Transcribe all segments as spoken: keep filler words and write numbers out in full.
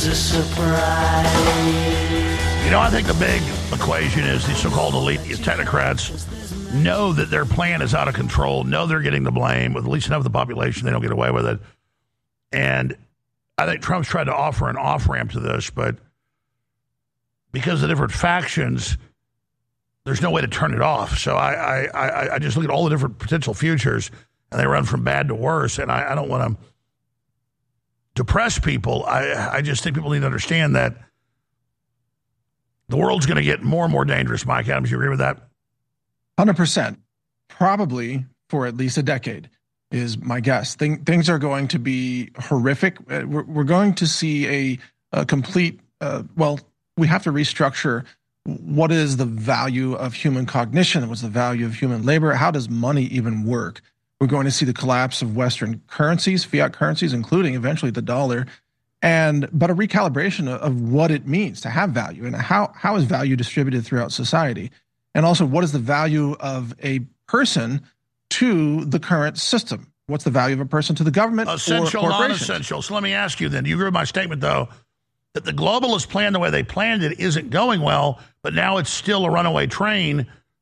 a surprise. You know, I think the big equation is the so-called elite, these technocrats, know that their plan is out of control, know they're getting the blame, with at least enough of the population, they don't get away with it. And I think Trump's tried to offer an off-ramp to this, but because of the different factions, there's no way to turn it off. So I, I, I, I just look at all the different potential futures, and they run from bad to worse, and I, I don't want to depress people. I, I just think people need to understand that the world's going to get more and more dangerous. Mike Adams, you agree with that? one hundred percent. Probably for at least a decade is my guess. Thing, things are going to be horrific. Uh, we're, we're going to see a, a complete, uh, well, we have to restructure what is the value of human cognition? What's the value of human labor? How does money even work? We're going to see the collapse of Western currencies, fiat currencies, including eventually the dollar. And but a recalibration of, of what it means to have value and how how is value distributed throughout society, and also what is the value of a person to the current system? What's the value of a person to the government? Essential, or non-essential. So let me ask you then. Do you agree with my statement though that the globalist plan, the way they planned it, isn't going well, but now it's still a runaway train?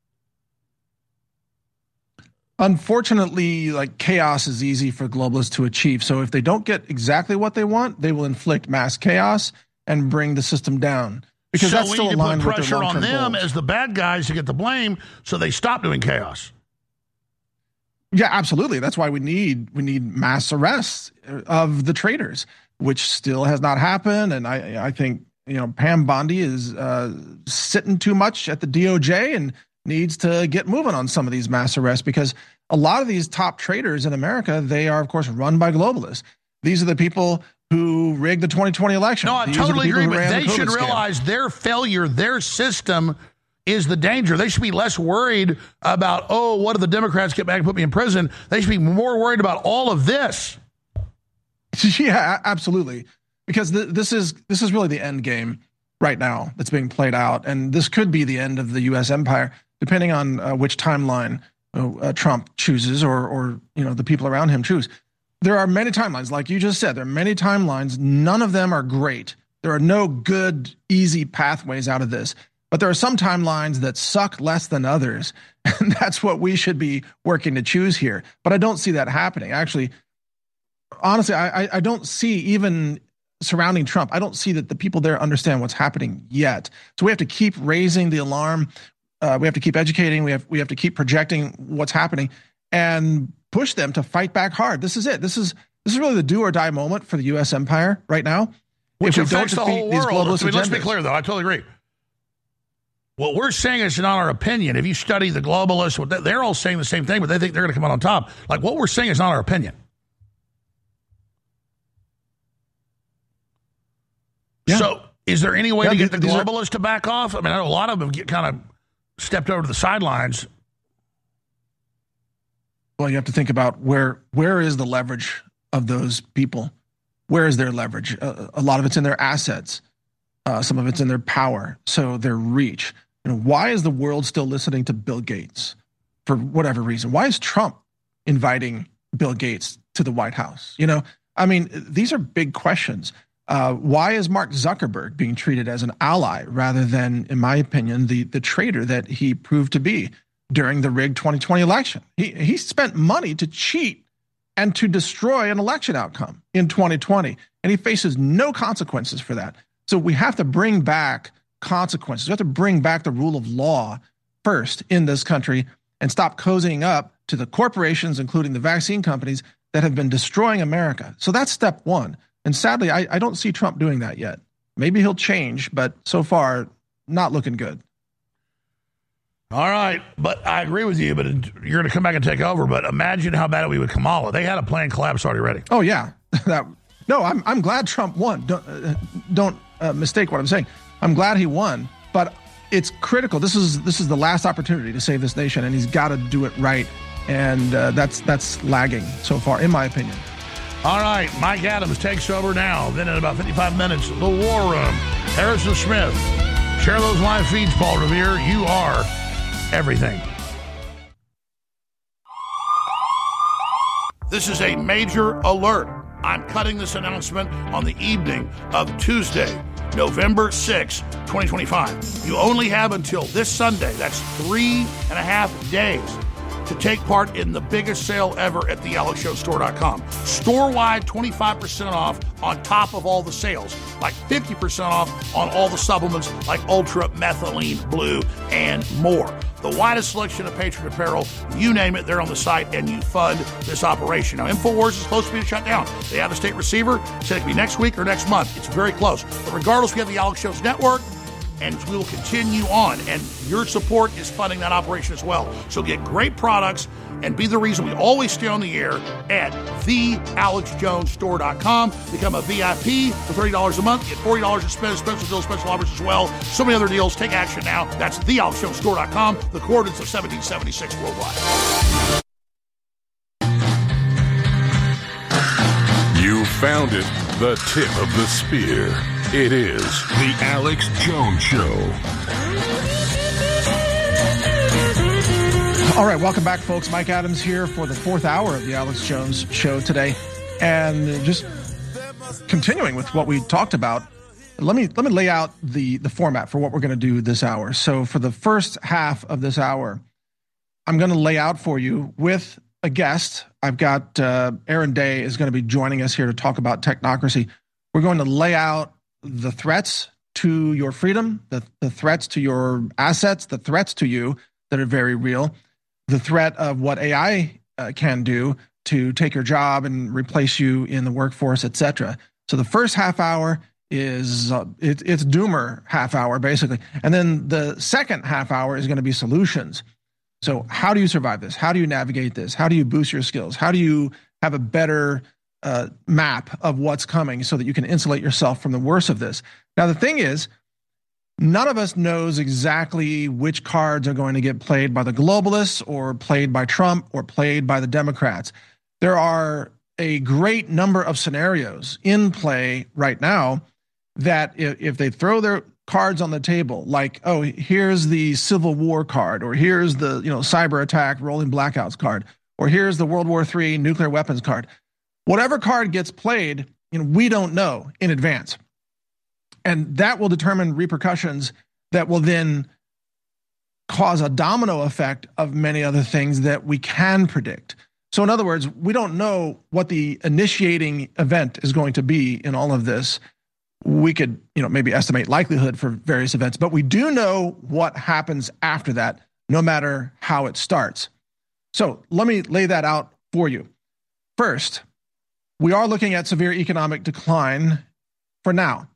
Unfortunately, like chaos is easy for globalists to achieve. So if they don't get exactly what they want, they will inflict mass chaos and bring the system down. Because so that's we still need to aligned put with their pressure on them goals. as the bad guys to get the blame, so they stop doing chaos. Yeah, absolutely. That's why we need we need mass arrests of the traitors, which still has not happened. And I I think you know Pam Bondi is uh, sitting too much at the D O J and needs to get moving on some of these mass arrests, because a lot of these top traders in America, they are, of course, run by globalists. These are the people who rigged the twenty twenty election. No, I These totally agree, the but they the should scam. realize their failure, their system is the danger. They should be less worried about, oh, what if the Democrats get back and put me in prison? They should be more worried about all of this. Yeah, absolutely. Because th- this is this is really the end game right now that's being played out. And this could be the end of the U S empire, depending on uh, which timeline uh, Trump chooses or, or you know the people around him choose. There are many timelines, like you just said. There are many timelines. None of them are great. There are no good, easy pathways out of this. But there are some timelines that suck less than others. And that's what we should be working to choose here. But I don't see that happening. Actually, honestly, I, I don't see even surrounding Trump, I don't see that the people there understand what's happening yet. So we have to keep raising the alarm. Uh, we have to keep educating. We have we have to keep projecting what's happening and push them to fight back hard. This is it. This is this is really the do or die moment for the U S empire right now. Which if we affects don't the defeat whole these world. globalist I mean, let's be agendas. clear, though. I totally agree. What we're saying is not our opinion. If you study the globalists, what they- they're all saying the same thing, but they think they're going to come out on top. Like, what we're saying is not our opinion. Yeah. So is there any way Yeah, to get the these are- globalists to back off? I mean, I know a lot of them get kind of stepped over to the sidelines. Well, you have to think about where where is the leverage of those people? Where is their leverage? Uh, a lot of it's in their assets. Uh, some of it's in their power, so their reach. You know, why is the world still listening to Bill Gates for whatever reason? Why is Trump inviting Bill Gates to the White House? You know, I mean, these are big questions. Uh, why is Mark Zuckerberg being treated as an ally rather than, in my opinion, the the traitor that he proved to be during the rigged twenty twenty election? He he spent money to cheat and to destroy an election outcome in twenty twenty, and he faces no consequences for that. So we have to bring back consequences. We have to bring back the rule of law first in this country and stop cozying up to the corporations, including the vaccine companies, that have been destroying America. So that's step one. And sadly, I, I don't see Trump doing that yet. Maybe he'll change, but so far, not looking good. All right, but I agree with you, but you're going to come back and take over. But imagine how bad it would be with Kamala. They had a plan collapse already ready. Oh, yeah. that, no, I'm I'm glad Trump won. Don't, uh, don't uh, mistake what I'm saying. I'm glad he won, but it's critical. This is this is the last opportunity to save this nation, and he's got to do it right. And uh, that's that's lagging so far, in my opinion. All right, Mike Adams takes over now. Then in about fifty-five minutes, the War Room. Harrison Smith. Share those live feeds, Paul Revere. You are everything. This is a major alert. I'm cutting this announcement on the evening of Tuesday, November sixth, twenty twenty-five. You only have until this Sunday, that's three and a half days, to take part in the biggest sale ever at the alex show store dot com. Store-wide, twenty-five percent off on top of all the sales, like fifty percent off on all the supplements like Ultra, Methylene, Blue, and more. The widest selection of Patriot apparel, you name it, they're on the site, and you fund this operation. Now, InfoWars is close to being shut down. They have a state receiver, said it could be next week or next month. It's very close. But regardless, we have the Alex Jones Network, and we will continue on, and your support is funding that operation as well. So get great products and be the reason we always stay on the air at the alex jones store dot com. Become a V I P for thirty dollars a month. Get forty dollars in spend, special deals, special offers as well. So many other deals. Take action now. That's the alex jones store dot com, the coordinates of seventeen seventy-six worldwide. You found it, the tip of the spear. It is the Alex Jones Show. All right, welcome back, folks. Mike Adams here for the fourth hour of the Alex Jones Show today. And just continuing with what we talked about, let me let me lay out the, the format for what we're going to do this hour. So for the first half of this hour, I'm going to lay out for you with a guest. I've got uh, Aaron Day is going to be joining us here to talk about technocracy. We're going to lay out the threats to your freedom, the, the threats to your assets, the threats to you that are very real, the threat of what A I uh, can do to take your job and replace you in the workforce, et cetera. So the first half hour is uh, it, it's doomer half hour, basically. And then the second half hour is going to be solutions. So how do you survive this? How do you navigate this? How do you boost your skills? How do you have a better uh, map of what's coming so that you can insulate yourself from the worst of this? Now, the thing is, none of us knows exactly which cards are going to get played by the globalists or played by Trump or played by the Democrats. There are a great number of scenarios in play right now that if, if they throw their cards on the table, like, oh, here's the Civil War card, or here's the, you know, cyber attack, rolling blackouts card, or here's the World War Three nuclear weapons card. Whatever card gets played, you know, we don't know in advance. And that will determine repercussions that will then cause a domino effect of many other things that we can predict. So in other words, we don't know what the initiating event is going to be in all of this. We could, you know, maybe estimate likelihood for various events, but we do know what happens after that, no matter how it starts. So let me lay that out for you. First, we are looking at severe economic decline for now.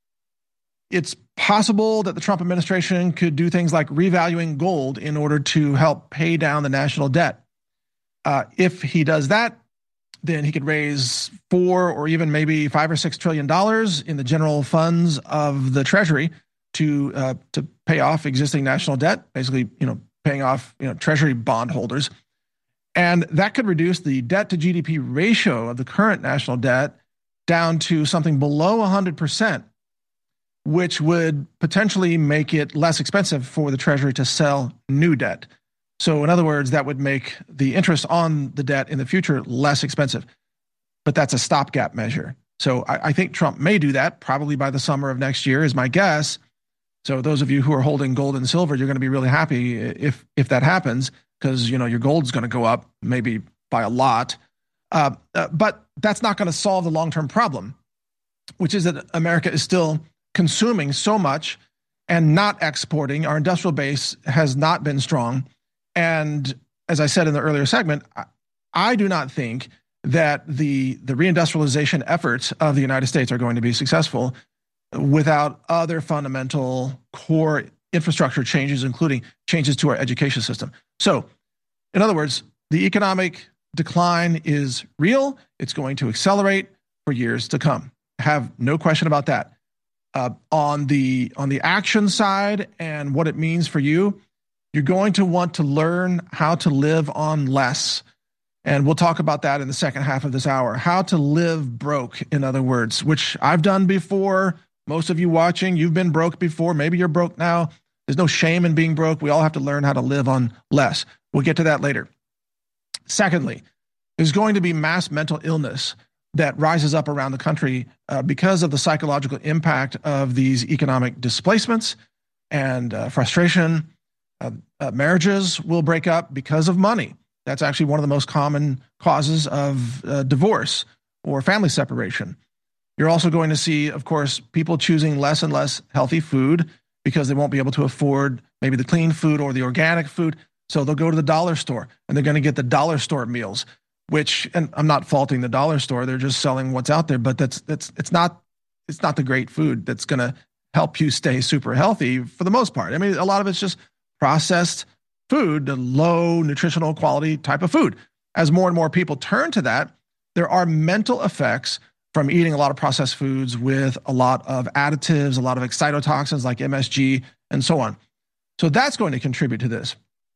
It's possible that the Trump administration could do things like revaluing gold in order to help pay down the national debt. Uh, if he does that, then he could raise four or even maybe five or six trillion dollars in the general funds of the Treasury to uh, to pay off existing national debt, basically, you know, paying off, you know, Treasury bondholders. And that could reduce the debt to G D P ratio of the current national debt down to something below one hundred percent, which would potentially make it less expensive for the Treasury to sell new debt. So in other words, that would make the interest on the debt in the future less expensive. But that's a stopgap measure. So I, I think Trump may do that probably by the summer of next year is my guess. So those of you who are holding gold and silver, you're going to be really happy if if that happens, because, you know, your gold's going to go up maybe by a lot. Uh, uh, but that's not going to solve the long-term problem, which is that America is still consuming so much and not exporting. Our industrial base has not been strong. And as I said in the earlier segment, I, I do not think that the, the reindustrialization efforts of the United States are going to be successful without other fundamental core infrastructure changes, including changes to our education system. So, in other words, the economic decline is real. It's going to accelerate for years to come. Have no question about that. Uh, on the on the action side and what it means for you, you're going to want to learn how to live on less. And we'll talk about that in the second half of this hour. How to live broke, in other words, which I've done before. Most of you watching, you've been broke before. Maybe you're broke now. There's no shame in being broke. We all have to learn how to live on less. We'll get to that later. Secondly, there's going to be mass mental illness. that rises up around the country uh, because of the psychological impact of these economic displacements and uh, frustration. Uh, uh, marriages will break up because of money. That's actually one of the most common causes of uh, divorce or family separation. You're also going to see, of course, people choosing less and less healthy food because they won't be able to afford maybe the clean food or the organic food. So they'll go to the dollar store and they're going to get the dollar store meals, which, and I'm not faulting the dollar store, they're just selling what's out there, but that's that's it's not it's not the great food that's going to help you stay super healthy for the most part. I mean, a lot of it's just processed food, the low nutritional quality type of food. As more and more people turn to that, there are mental effects from eating a lot of processed foods with a lot of additives, a lot of excitotoxins like M S G, and so on. So that's going to contribute to this.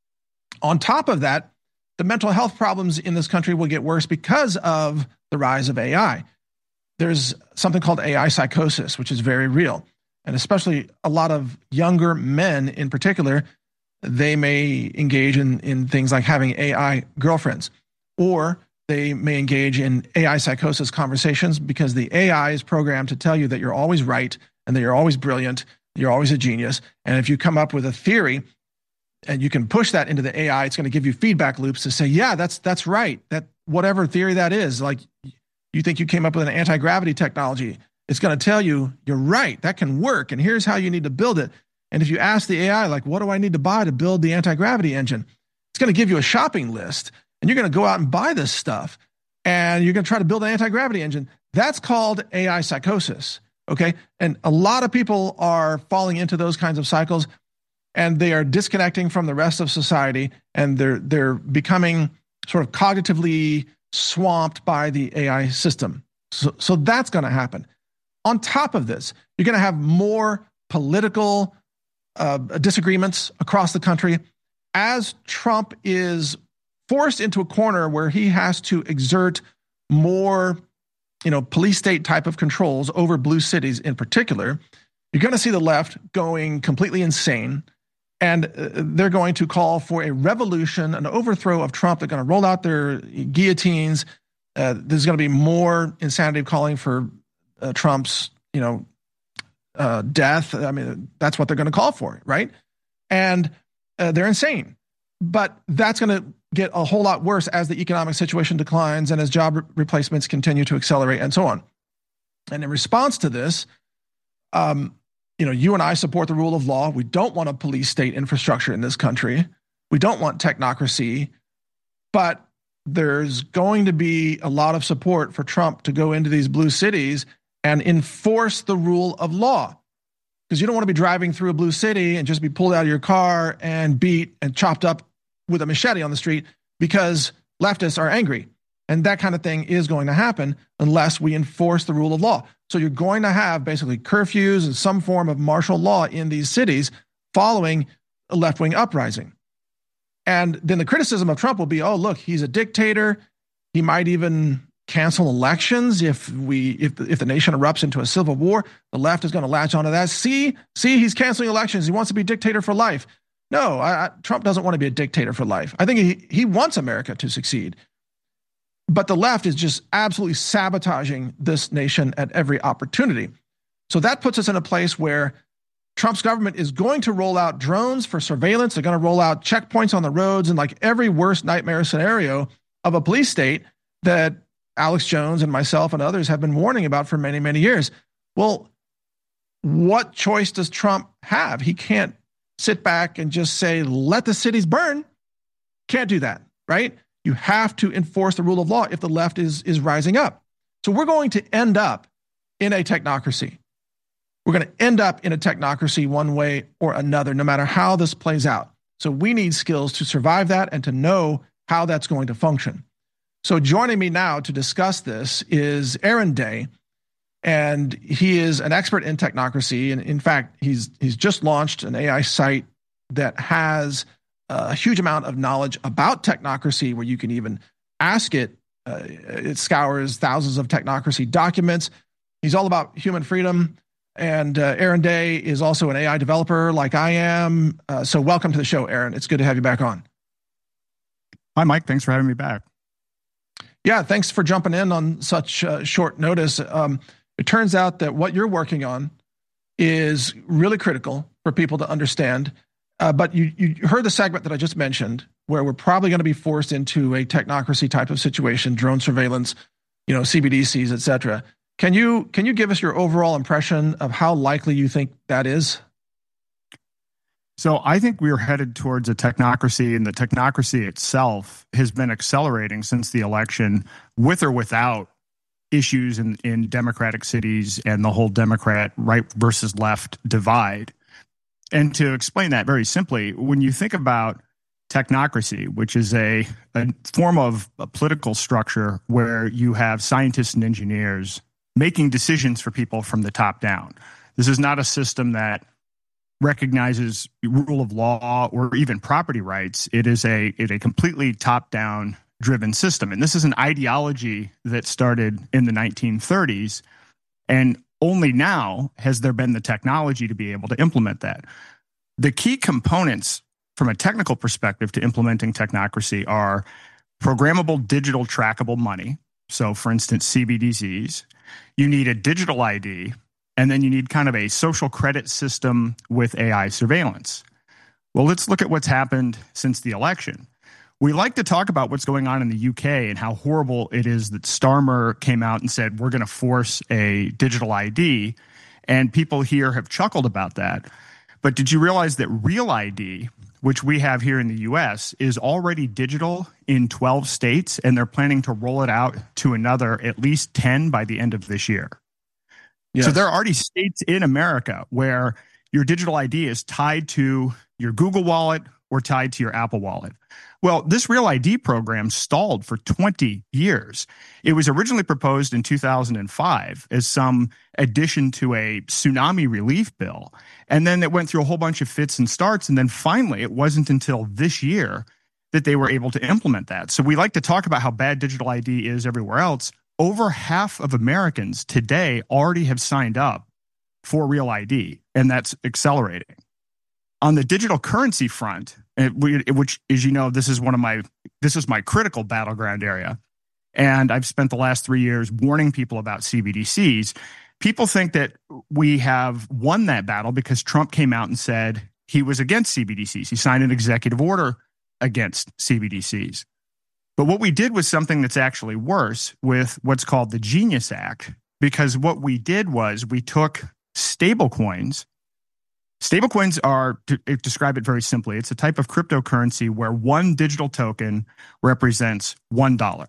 On top of that, the mental health problems in this country will get worse because of the rise of A I. There's something called A I psychosis, which is very real. And especially a lot of younger men in particular, they may engage in, in things like having A I girlfriends, or they may engage in A I psychosis conversations because the A I is programmed to tell you that you're always right and that you're always brilliant, you're always a genius. And if you come up with a theory and you can push that into the A I, it's going to give you feedback loops to say, yeah, that's that's right. That whatever theory that is, like you think you came up with an anti-gravity technology, it's going to tell you you're right. That can work. And here's how you need to build it. And if you ask the A I, like, what do I need to buy to build the anti-gravity engine? It's going to give you a shopping list, and you're going to go out and buy this stuff, and you're going to try to build an anti-gravity engine. That's called A I psychosis, okay? And a lot of people are falling into those kinds of cycles, and they are disconnecting from the rest of society, and they're they're becoming sort of cognitively swamped by the A I system. So, so that's going to happen. On top of this, you're going to have more political uh, disagreements across the country as Trump is forced into a corner where he has to exert more, you know, police state type of controls over blue cities in particular. You're going to see the left going completely insane, and uh, they're going to call for a revolution, an overthrow of Trump. They're going to roll out their guillotines. Uh, there's going to be more insanity calling for uh, Trump's, you know, uh, death. I mean, that's what they're going to call for, right? And uh, they're insane. But that's going to get a whole lot worse as the economic situation declines and as job re- replacements continue to accelerate and so on. And in response to this, um, you know, you and I support the rule of law. We don't want a police state infrastructure in this country. We don't want technocracy. But there's going to be a lot of support for Trump to go into these blue cities and enforce the rule of law. Because you don't want to be driving through a blue city and just be pulled out of your car and beat and chopped up with a machete on the street because leftists are angry. And that kind of thing is going to happen unless we enforce the rule of law. So you're going to have basically curfews and some form of martial law in these cities following a left-wing uprising. And then the criticism of Trump will be, oh, look, he's a dictator. He might even cancel elections if we if the, if the nation erupts into a civil war. The left is going to latch onto that. See, see, he's canceling elections. He wants to be dictator for life. No, I, I, Trump doesn't want to be a dictator for life. I think he, he wants America to succeed. But the left is just absolutely sabotaging this nation at every opportunity. So that puts us in a place where Trump's government is going to roll out drones for surveillance. They're going to roll out checkpoints on the roads and like every worst nightmare scenario of a police state that Alex Jones and myself and others have been warning about for many, many years. Well, what choice does Trump have? He can't sit back and just say, let the cities burn. Can't do that, right? You have to enforce the rule of law if the left is, is rising up. So we're going to end up in a technocracy. We're going to end up in a technocracy one way or another, no matter how this plays out. So we need skills to survive that and to know how that's going to function. So joining me now to discuss this is Aaron Day, and he is an expert in technocracy. And in fact, he's he's just launched an A I site that has a huge amount of knowledge about technocracy, where you can even ask it. Uh, it scours thousands of technocracy documents. He's all about human freedom. And uh, Aaron Day is also an A I developer like I am. Uh, so welcome to the show, Aaron. It's good to have you back on. Hi, Mike. Thanks for having me back. Yeah, thanks for jumping in on such uh, short notice. Um, it turns out that what you're working on is really critical for people to understand. Uh, but you, you heard the segment that I just mentioned, where we're probably going to be forced into a technocracy type of situation, drone surveillance, you know, C B D Cs, et cetera. Can you can you give us your overall impression of how likely you think that is? So I think we're headed towards a technocracy, and the technocracy itself has been accelerating since the election, with or without issues in, in democratic cities and the whole Democrat right versus left divide. And to explain that very simply, when you think about technocracy, which is a, a form of a political structure where you have scientists and engineers making decisions for people from the top down. This is not a system that recognizes rule of law or even property rights. It is a, it a completely top-down driven system. And this is an ideology that started in the nineteen thirties, and only now has there been the technology to be able to implement that. The key components from a technical perspective to implementing technocracy are programmable digital trackable money. So for instance, C B D Cs. You need a digital I D, and then you need kind of a social credit system with A I surveillance. Well, let's look at what's happened since the election. We like to talk about what's going on in the U K and how horrible it is that Starmer came out and said, we're going to force a digital I D. And people here have chuckled about that. But did you realize that Real I D, which we have here in the U S, is already digital in twelve states, and they're planning to roll it out to another at least ten by the end of this year. Yes. So there are already states in America where your digital I D is tied to your Google Wallet or tied to your Apple Wallet. Well, this Real I D program stalled for twenty years. It was originally proposed in two thousand five as some addition to a tsunami relief bill. And then it went through a whole bunch of fits and starts. And then finally, it wasn't until this year that they were able to implement that. So we like to talk about how bad digital I D is everywhere else. Over half of Americans today already have signed up for Real I D, and that's accelerating. On the digital currency front, which, as you know, this is one of my this is my critical battleground area, and I've spent the last three years warning people about C B D Cs. People think that we have won that battle because Trump came out and said he was against C B D Cs. He signed an executive order against C B D Cs. But what we did was something that's actually worse with what's called the Genius Act, because what we did was we took stablecoins. Stablecoins are, to describe it very simply, it's a type of cryptocurrency where one digital token represents one dollar.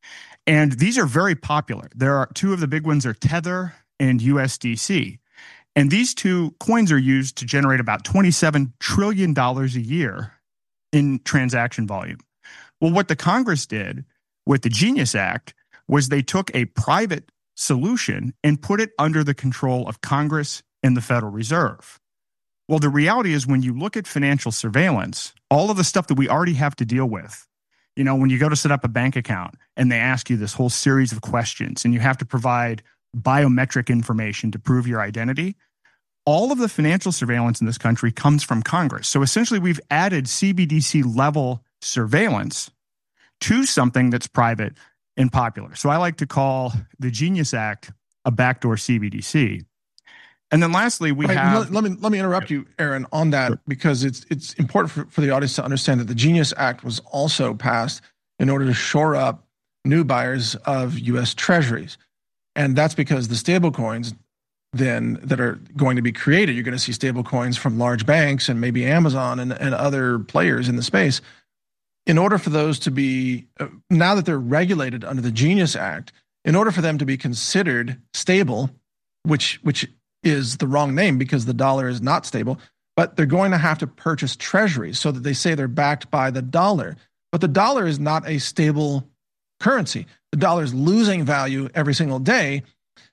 And these are very popular. There are two of the big ones are Tether and U S D C. And these two coins are used to generate about twenty-seven trillion dollars a year in transaction volume. Well, what the Congress did with the Genius Act was they took a private solution and put it under the control of Congress and the Federal Reserve. Well, the reality is when you look at financial surveillance, all of the stuff that we already have to deal with, you know, when you go to set up a bank account and they ask you this whole series of questions and you have to provide biometric information to prove your identity, all of the financial surveillance in this country comes from Congress. So essentially, we've added C B D C level surveillance to something that's private and popular. So I like to call the Genius Act a backdoor C B D C. And then lastly, we right, have... Let me let me interrupt you, Aaron, on that, sure. because it's it's important for, for the audience to understand that the Genius Act was also passed in order to shore up new buyers of U S Treasuries. And that's because the stable coins then that are going to be created, you're going to see stable coins from large banks and maybe Amazon and, and other players in the space. In order for those to be, uh, now that they're regulated under the Genius Act, in order for them to be considered stable, which which is the wrong name because the dollar is not stable, but they're going to have to purchase treasuries so that they say they're backed by the dollar. But the dollar is not a stable currency. The dollar is losing value every single day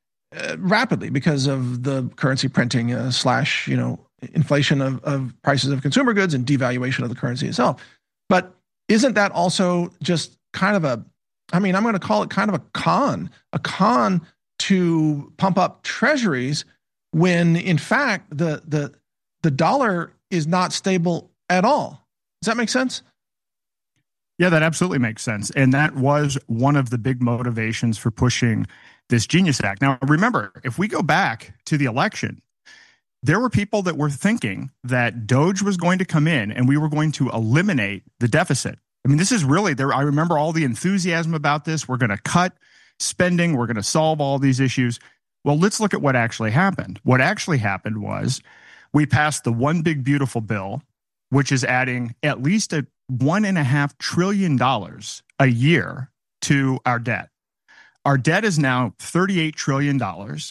uh, rapidly because of the currency printing uh, slash, you know, inflation of, of prices of consumer goods and devaluation of the currency itself. But isn't that also just kind of a, I mean, I'm going to call it kind of a con, a con to pump up treasuries when in fact the the the dollar is not stable at all? Does that make sense? Yeah, that absolutely makes sense. And that was one of the big motivations for pushing this Genius Act. Now, remember, if we go back to the election, there were people that were thinking that Doge was going to come in and we were going to eliminate the deficit. I mean, this is really there. I remember all the enthusiasm about this. We're going to cut spending. We're going to solve all these issues. Well, let's look at what actually happened. What actually happened was we passed the One Big Beautiful Bill, which is adding at least a one and a half trillion dollars a year to our debt. Our debt is now thirty-eight trillion dollars.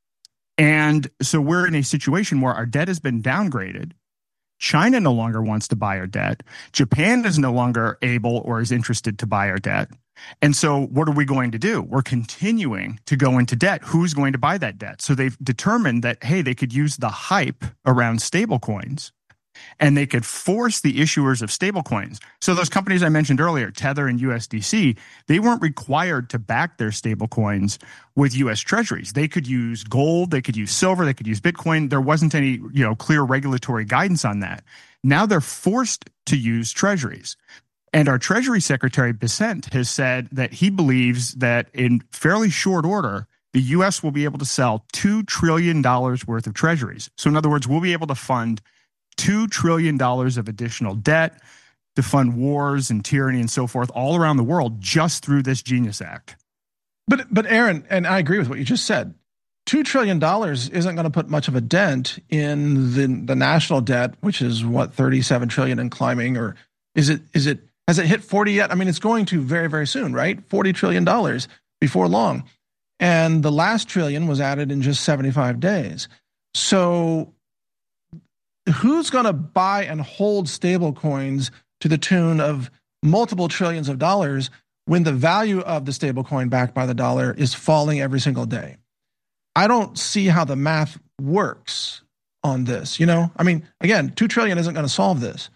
And so we're in a situation where our debt has been downgraded. China no longer wants to buy our debt. Japan is no longer able or is interested to buy our debt. And so what are we going to do? We're continuing to go into debt. Who's going to buy that debt? So they've determined that, hey, they could use the hype around stablecoins and they could force the issuers of stablecoins. So those companies I mentioned earlier, Tether and U S D C, they weren't required to back their stablecoins with U S treasuries. They could use gold, they could use silver, they could use Bitcoin. There wasn't any, you know, clear regulatory guidance on that. Now they're forced to use treasuries. And our Treasury Secretary, Bessent, has said that he believes that in fairly short order, the U S will be able to sell two trillion dollars worth of treasuries. So in other words, we'll be able to fund two trillion dollars of additional debt to fund wars and tyranny and so forth all around the world just through this Genius Act. But, but Aaron, and I agree with what you just said, two trillion dollars isn't going to put much of a dent in the, the national debt, which is what, thirty-seven trillion dollars and climbing, or is it, is it, has it hit forty yet? I mean, it's going to very, very soon, right? forty trillion dollars before long. And the last trillion was added in just seventy-five days. So who's going to buy and hold stable coins to the tune of multiple trillions of dollars when the value of the stable coin backed by the dollar is falling every single day? I don't see how the math works on this. You know, I mean, again, two trillion isn't going to solve this.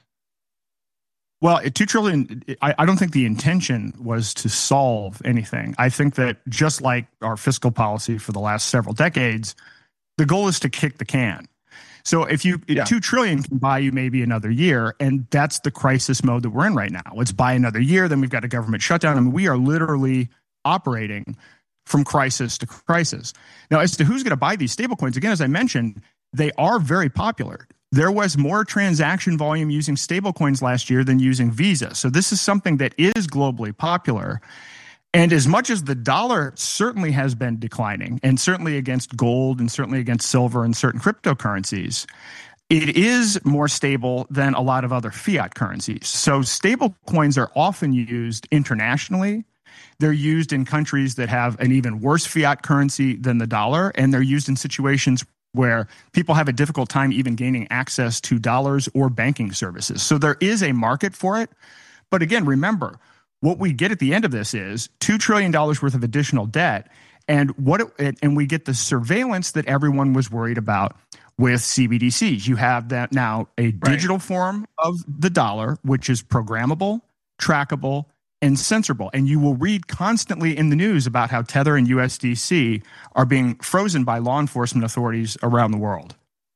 Well, two trillion, I, I don't think the intention was to solve anything. I think that just like our fiscal policy for the last several decades, the goal is to kick the can. So if you yeah. two trillion can buy you maybe another year, and that's the crisis mode that we're in right now. Let's buy another year, then we've got a government shutdown. I mean, we are literally operating from crisis to crisis. Now, as to who's going to buy these stablecoins, again, as I mentioned, they are very popular. There was more transaction volume using stablecoins last year than using Visa. So this is something that is globally popular. And as much as the dollar certainly has been declining, and certainly against gold and certainly against silver and certain cryptocurrencies, it is more stable than a lot of other fiat currencies. So stable coins are often used internationally. They're used in countries that have an even worse fiat currency than the dollar, and they're used in situations where people have a difficult time even gaining access to dollars or banking services. So there is a market for it. But again, remember, what we get at the end of this is two trillion dollars worth of additional debt, and what it, and we get the surveillance that everyone was worried about with C B D Cs. You have that now a digital right. form of the dollar, which is programmable, trackable, and censorable. And you will read constantly in the news about how Tether and U S D C are being frozen by law enforcement authorities around the world.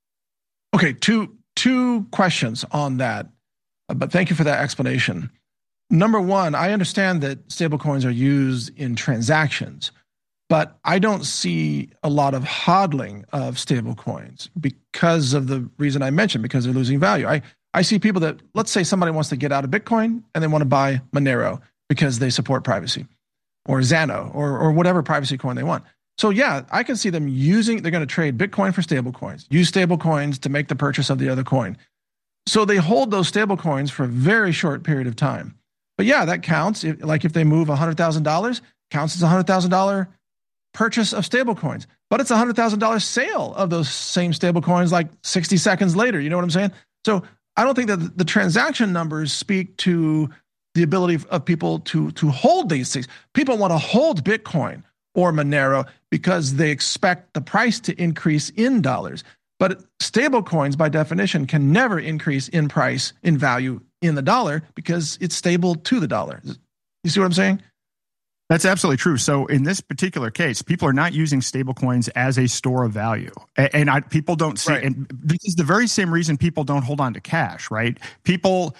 Okay, two two questions on that, but thank you for that explanation. Number one, I understand that stablecoins are used in transactions, but I don't see a lot of hodling of stablecoins because of the reason I mentioned, because they're losing value. I, I see people that, let's say somebody wants to get out of Bitcoin and they want to buy Monero because they support privacy, or Xano, or, or whatever privacy coin they want. So yeah, I can see them using, they're going to trade Bitcoin for stablecoins, use stablecoins to make the purchase of the other coin. So they hold those stablecoins for a very short period of time. But yeah, that counts. If, like if they move one hundred thousand dollars, counts as a one hundred thousand dollars purchase of stablecoins. But it's a one hundred thousand dollars sale of those same stablecoins like sixty seconds later. You know what I'm saying? So I don't think that the transaction numbers speak to the ability of people to, to hold these things. People want to hold Bitcoin or Monero because they expect the price to increase in dollars. But stablecoins, by definition, can never increase in price, in value, in the dollar because it's stable to the dollar. You see what I'm saying? That's absolutely true. So in this particular case, people are not using stablecoins as a store of value. And I, people don't see, right. and this is the very same reason people don't hold on to cash, right? People,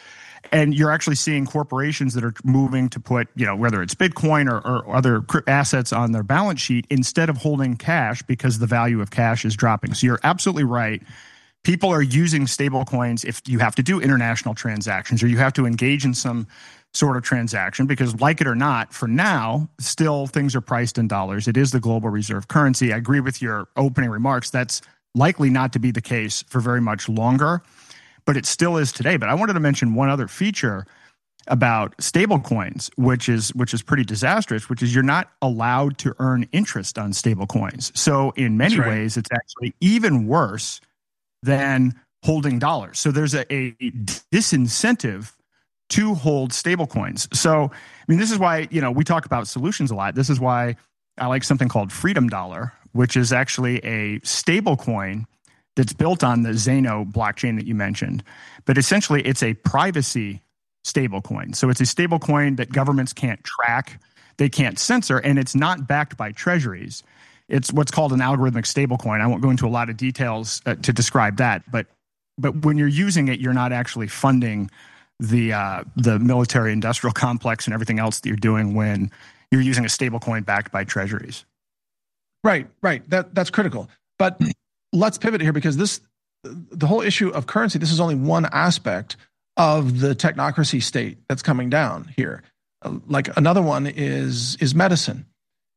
And you're actually seeing corporations that are moving to put, you know, whether it's Bitcoin or, or other assets on their balance sheet instead of holding cash because the value of cash is dropping. So you're absolutely right. People are using stable coins if you have to do international transactions or you have to engage in some sort of transaction because, like it or not, for now, still things are priced in dollars. It is the global reserve currency. I agree with your opening remarks. That's likely not to be the case for very much longer, but it still is today. But I wanted to mention one other feature about stable coins, which is which is pretty disastrous, which is you're not allowed to earn interest on stable coins. So in many right. ways, it's actually even worse than holding dollars. So there's a, a disincentive to hold stable coins. So, I mean, this is why, you know, we talk about solutions a lot. This is why I like something called Freedom Dollar, which is actually a stable coin that's built on the Zeno blockchain that you mentioned. But essentially, it's a privacy stable coin. So it's a stable coin that governments can't track, they can't censor, and it's not backed by treasuries. It's what's called an algorithmic stable coin. I won't go into a lot of details uh, to describe that, but but when you're using it, you're not actually funding the uh, the military industrial complex and everything else that you're doing when you're using a stable coin backed by treasuries. Right, right. That that's critical. But let's pivot here because this the whole issue of currency, this is only one aspect of the technocracy state that's coming down here. Uh, like another one is is medicine.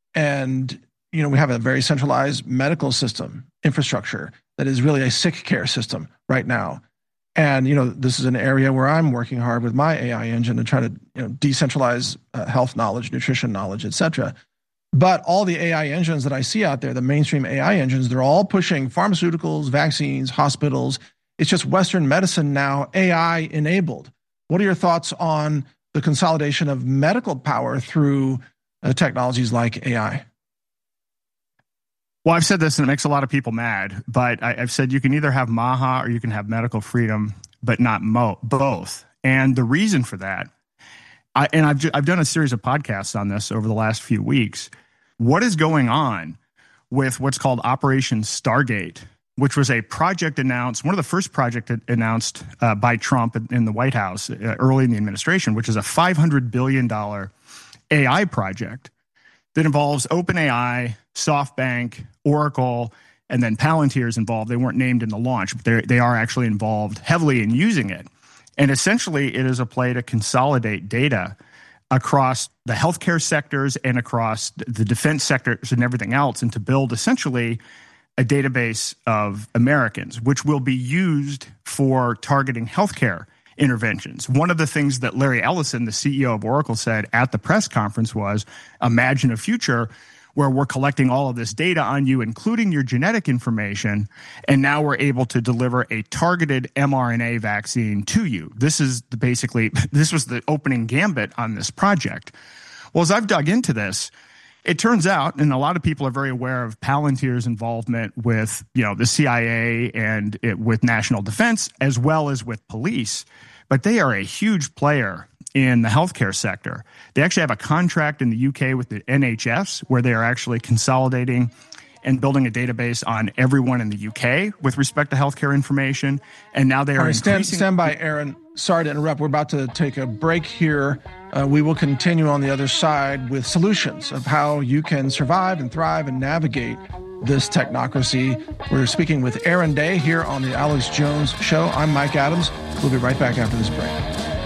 And you know, we have a very centralized medical system infrastructure that is really a sick care system right now. And, you know, this is an area where I'm working hard with my A I engine to try to, you know, decentralize uh, health knowledge, nutrition knowledge, et cetera. But all the A I engines that I see out there, the mainstream A I engines, they're all pushing pharmaceuticals, vaccines, hospitals. It's just Western medicine now A I enabled. What are your thoughts on the consolidation of medical power through uh, technologies like A I? Well, I've said this and it makes a lot of people mad, but I, I've said you can either have MAHA or you can have medical freedom, but not mo- both. And the reason for that, I, and I've, ju- I've done a series of podcasts on this over the last few weeks. What is going on with what's called Operation Stargate, which was a project announced, one of the first projects announced uh, by Trump in, in the White House uh, early in the administration, which is a five hundred billion dollars A I project that involves OpenAI, SoftBank, Oracle, and then Palantir is involved. They weren't named in the launch, but they are actually involved heavily in using it. And essentially, it is a play to consolidate data across the healthcare sectors and across the defense sectors and everything else, and to build essentially a database of Americans, which will be used for targeting healthcare interventions. One of the things that Larry Ellison, the C E O of Oracle, said at the press conference was, imagine a future where we're collecting all of this data on you, including your genetic information, and now we're able to deliver a targeted mRNA vaccine to you. This is the basically, this was the opening gambit on this project. Well, as I've dug into this, it turns out, and a lot of people are very aware of Palantir's involvement with, you know, the C I A and it, with national defense, as well as with police, but they are a huge player in the healthcare sector. They actually have a contract in the U K with the N H S where they are actually consolidating and building a database on everyone in the U K with respect to healthcare information. And now they are All right, stand, increasing- stand by, Aaron. Sorry to interrupt. We're about to take a break here. Uh, we will continue on the other side with solutions of how you can survive and thrive and navigate this technocracy. We're speaking with Aaron Day here on the Alex Jones Show. I'm Mike Adams. We'll be right back after this break.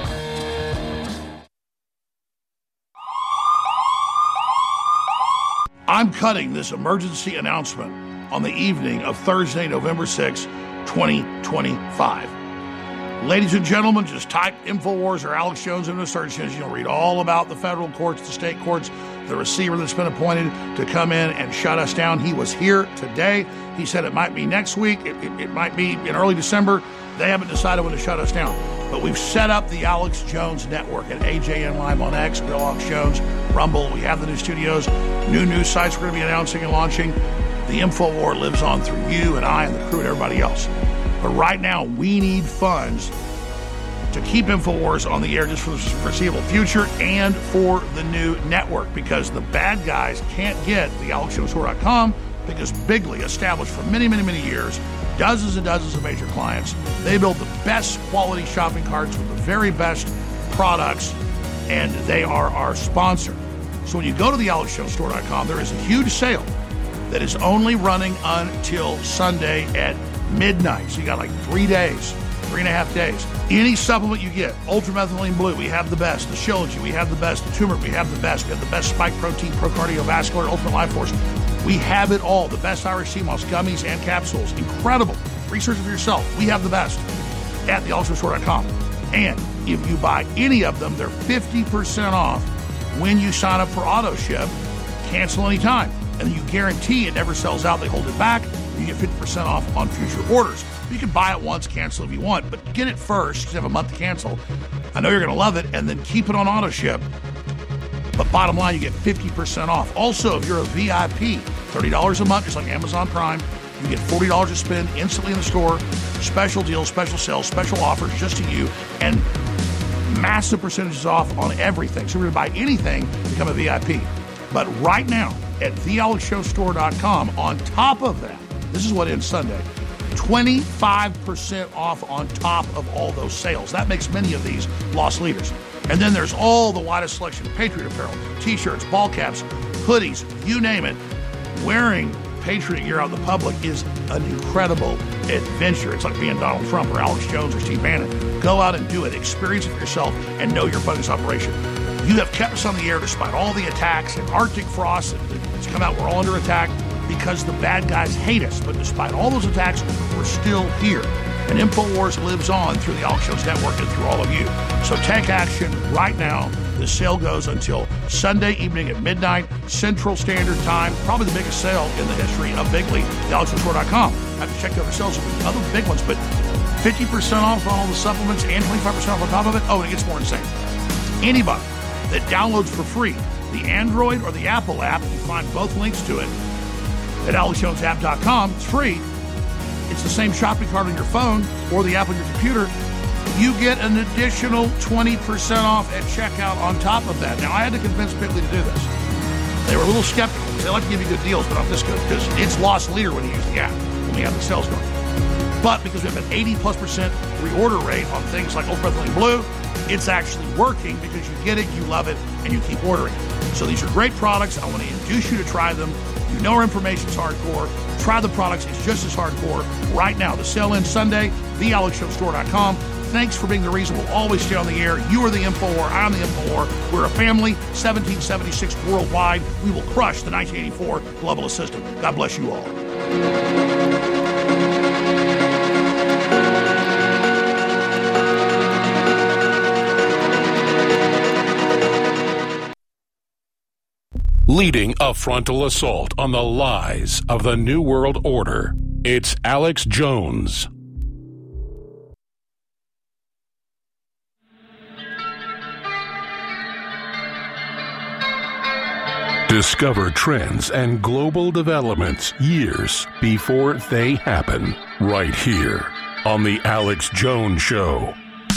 I'm cutting this emergency announcement on the evening of Thursday, November sixth, twenty twenty-five. Ladies and gentlemen, just type InfoWars or Alex Jones into a search engine. You'll read all about the federal courts, the state courts, the receiver that's been appointed to come in and shut us down. He was here today. He said it might be next week. It, it, it might be in early December. They haven't decided when to shut us down. But we've set up the Alex Jones Network at A J N Live on X, Bill Alex Jones, Rumble. We have the new studios, new news sites we're going to be announcing and launching. The InfoWar lives on through you and I and the crew and everybody else. But right now, we need funds to keep InfoWars on the air just for the foreseeable future and for the new network, because the bad guys can't get the alex jones tour dot com because Bigley, established for many, many, many years, dozens and dozens of major clients, they build the best quality shopping carts with the very best products, and they are our sponsor. So when you go to the alex jones store dot com, there is a huge sale that is only running until Sunday at midnight. So you got like three days, three and a half days. Any supplement you get, Ultramethylene Blue, we have the best. The Shilajit, we have the best. The Turmeric, we have the best. We have the best Spike Protein, Pro Cardiovascular, Ultimate Life Force. We have it all. The best Irish Sea Moss gummies and capsules. Incredible. Research it for yourself. We have the best at the alex jones store dot com. And if you buy any of them, they're fifty percent off when you sign up for auto ship. Cancel anytime. And then you guarantee it never sells out. They hold it back. You get fifty percent off on future orders. You can buy it once, cancel if you want, but get it first because you have a month to cancel. I know you're going to love it, and then keep it on auto ship. But bottom line, you get fifty percent off. Also, if you're a V I P, thirty dollars a month, just like Amazon Prime, you get forty dollars to spend instantly in the store. Special deals, special sales, special offers just to you, and massive percentages off on everything. So if you're going to buy anything, become a V I P. But right now, at the alex jones store dot com, on top of that, this is what ends Sunday, twenty-five percent off on top of all those sales. That makes many of these loss leaders. And then there's all the widest selection of Patriot apparel, t-shirts, ball caps, hoodies, you name it. Wearing Patriot gear out in the public is an incredible adventure. It's like being Donald Trump or Alex Jones or Steve Bannon. Go out and do it. Experience it for yourself and know you're funding this operation. You have kept us on the air despite all the attacks and Arctic frost that's come out. We're all under attack because the bad guys hate us. But despite all those attacks, we're still here. And InfoWars lives on through the Alex Jones Network and through all of you. So take action right now. The sale goes until Sunday evening at midnight, Central Standard Time. Probably the biggest sale in the history of Bigley, the alex jones store dot com. I have to check the other sales with other big ones, but fifty percent off on all the supplements and twenty-five percent off on top of it. Oh, and it gets more insane. Anybody that downloads for free the Android or the Apple app, you find both links to it at alex jones app dot com. It's free. It's the same shopping cart on your phone or the app on your computer. You get an additional twenty percent off at checkout on top of that. Now, I had to convince Bigley to do this. They were a little skeptical. They like to give you good deals, but not this good, because it's loss leader when you use the app, when we have the sales going. But because we have an eighty plus percent reorder rate on things like Ultramethylene Blue, it's actually working because you get it, you love it, and you keep ordering it. So these are great products. I want to induce you to try them. You know our information's hardcore. Try the products. It's just as hardcore right now. The sale ends Sunday, the alex jones store dot com. Thanks for being the reason we'll always stay on the air. You are the InfoWar. I'm the InfoWar. We're a family, seventeen seventy-six worldwide. We will crush the nineteen eighty-four globalist system. God bless you all. Leading a frontal assault on the lies of the New World Order, it's Alex Jones. Discover trends and global developments years before they happen, right here on The Alex Jones Show.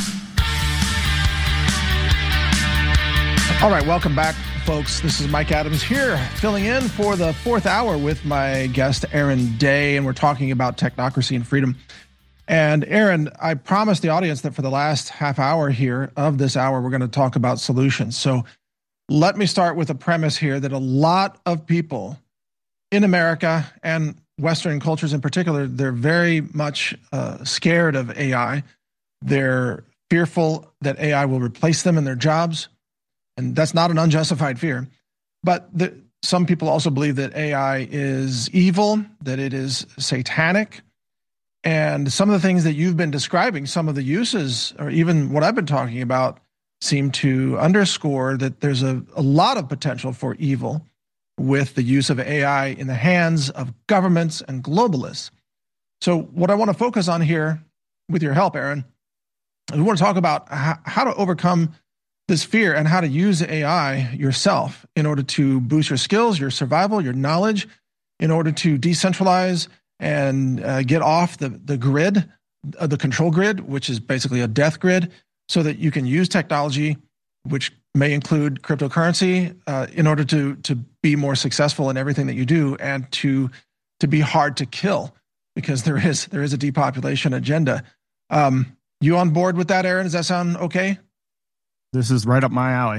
All right, welcome back, folks. This is Mike Adams here, filling in for the fourth hour with my guest, Aaron Day, and we're talking about technocracy and freedom. And Aaron, I promised the audience that for the last half hour here of this hour, we're going to talk about solutions. So let me start with a premise here that a lot of people in America and Western cultures in particular, they're very much uh, scared of A I. They're fearful that A I will replace them in their jobs. And that's not an unjustified fear. But the, some people also believe that A I is evil, that it is satanic. And some of the things that you've been describing, some of the uses, or even what I've been talking about, seem to underscore that there's a, a lot of potential for evil with the use of A I in the hands of governments and globalists. So what I want to focus on here, with your help, Aaron, is we want to talk about how, how to overcome this fear and how to use A I yourself in order to boost your skills, your survival, your knowledge, in order to decentralize and uh, get off the, the grid, uh, the control grid, which is basically a death grid, so that you can use technology, which may include cryptocurrency, uh, in order to, to be more successful in everything that you do and to to be hard to kill because there is there is a depopulation agenda. Um, you on board with that, Aaron? Does that sound okay? This is right up my alley.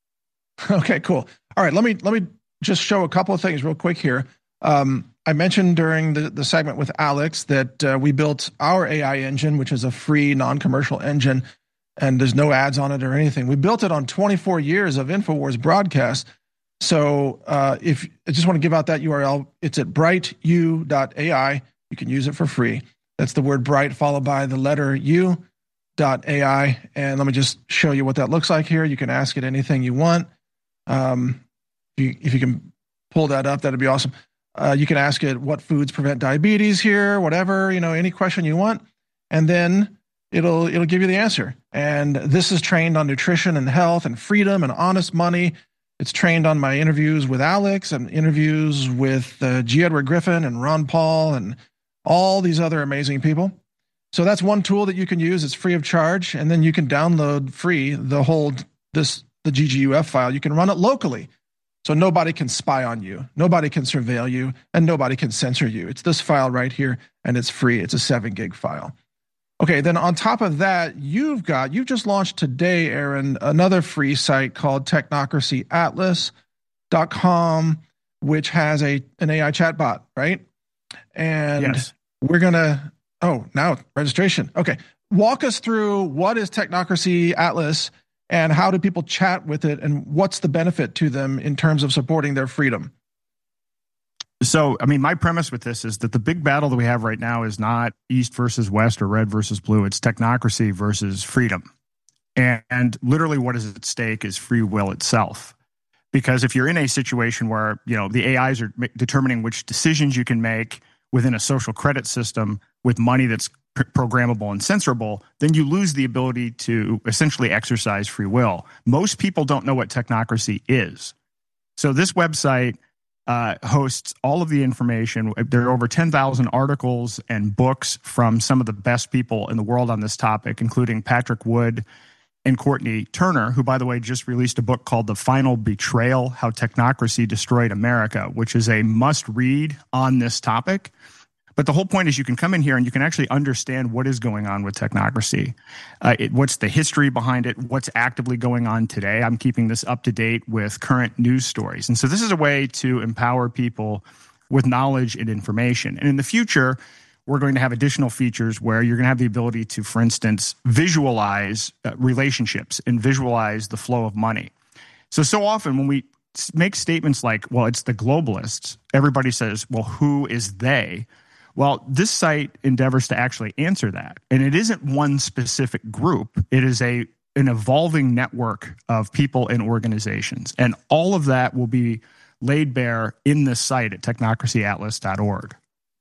Okay, cool. All right, let me let me just show a couple of things real quick here. Um, I mentioned during the, the segment with Alex that uh, we built our A I engine, which is a free, non-commercial engine, and there's no ads on it or anything. We built it on twenty-four years of InfoWars broadcasts. So uh, if I just want to give out that U R L, it's at bright u dot A I. You can use it for free. That's the word bright followed by the letter U dot A I. And let me just show you what that looks like here. You can ask it anything you want. Um, if you, if you can pull that up, that'd be awesome. Uh, you can ask it what foods prevent diabetes here, whatever, you know, any question you want. And then it'll it'll give you the answer. And this is trained on nutrition and health and freedom and honest money. It's trained on my interviews with Alex and interviews with uh, G. Edward Griffin and Ron Paul and all these other amazing people. So that's one tool that you can use. It's free of charge. And then you can download free the whole, this the G G U F file. You can run it locally. So nobody can spy on you. Nobody can surveil you. And nobody can censor you. It's this file right here. And it's free. It's a seven gig file. Okay, then on top of that, you've got, you've just launched today, Aaron, another free site called technocracy atlas dot com, which has a an A I chatbot, right? And yes. we're going to, oh, now registration. Okay, walk us through what is Technocracy Atlas and how do people chat with it and what's the benefit to them in terms of supporting their freedom? So, I mean, my premise with this is that the big battle that we have right now is not East versus West or red versus blue. It's technocracy versus freedom. And, and literally what is at stake is free will itself. Because if you're in a situation where, you know, the A Is are determining which decisions you can make within a social credit system with money that's pr- programmable and censorable, then you lose the ability to essentially exercise free will. Most people don't know what technocracy is. So this website Uh, hosts all of the information. There are over ten thousand articles and books from some of the best people in the world on this topic, including Patrick Wood and Courtney Turner, who, by the way, just released a book called The Final Betrayal, How Technocracy Destroyed America, which is a must-read on this topic. But the whole point is you can come in here and you can actually understand what is going on with technocracy. Uh, it, what's the history behind it? What's actively going on today? I'm keeping this up to date with current news stories. And so this is a way to empower people with knowledge and information. And in the future, we're going to have additional features where you're going to have the ability to, for instance, visualize uh, relationships and visualize the flow of money. So, so often when we make statements like, well, it's the globalists, everybody says, well, who is they? Well, this site endeavors to actually answer that. And it isn't one specific group. It is a an evolving network of people and organizations. And all of that will be laid bare in this site at technocracy atlas dot org.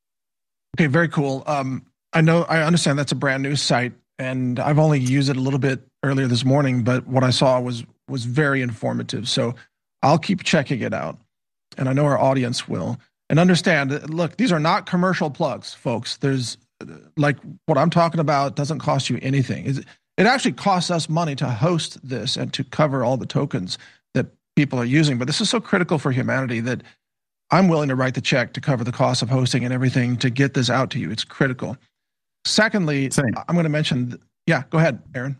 Okay, very cool. Um, I know, I understand that's a brand new site, and I've only used it a little bit earlier this morning, but what I saw was was very informative. So I'll keep checking it out, and I know our audience will. And understand, look, these are not commercial plugs, folks. There's, like, what I'm talking about doesn't cost you anything. It actually costs us money to host this and to cover all the tokens that people are using. But this is so critical for humanity that I'm willing to write the check to cover the cost of hosting and everything to get this out to you. It's critical. Secondly, same. I'm going to mention, yeah, go ahead, Aaron.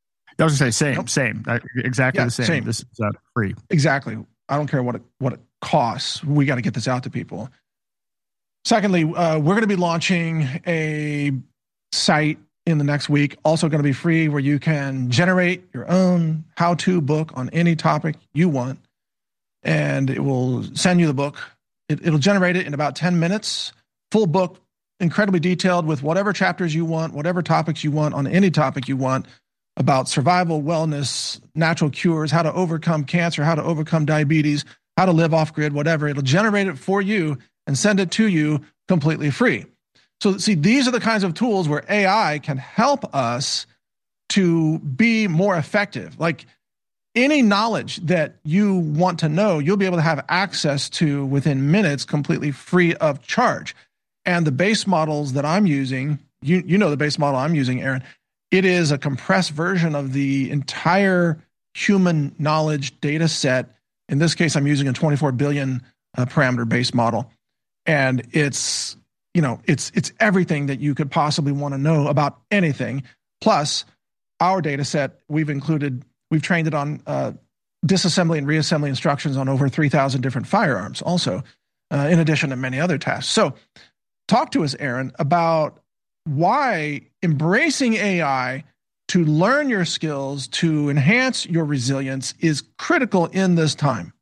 I was going to say same, nope. same, exactly yeah, the same. same. This is uh, free. Exactly. I don't care what it, what it costs. We got to get this out to people. Secondly, uh, we're going to be launching a site in the next week, also going to be free, where you can generate your own how-to book on any topic you want, and it will send you the book. It, it'll generate it in about ten minutes, full book, incredibly detailed with whatever chapters you want, whatever topics you want on any topic you want, about survival, wellness, natural cures, how to overcome cancer, how to overcome diabetes, how to live off grid, whatever. It'll generate it for you and send it to you completely free. So see, these are the kinds of tools where A I can help us to be more effective. Like any knowledge that you want to know, you'll be able to have access to within minutes, completely free of charge. And the base models that I'm using, you, you know the base model I'm using, Aaron, it is a compressed version of the entire human knowledge data set. In this case, I'm using a twenty-four billion uh, parameter base model. and it's, you know, it's it's everything that you could possibly want to know about anything. Plus, our data set, we've included, we've trained it on uh, disassembly and reassembly instructions on over three thousand different firearms also, uh, in addition to many other tasks. So talk to us, Aaron, about why embracing A I to learn your skills, to enhance your resilience is critical in this time.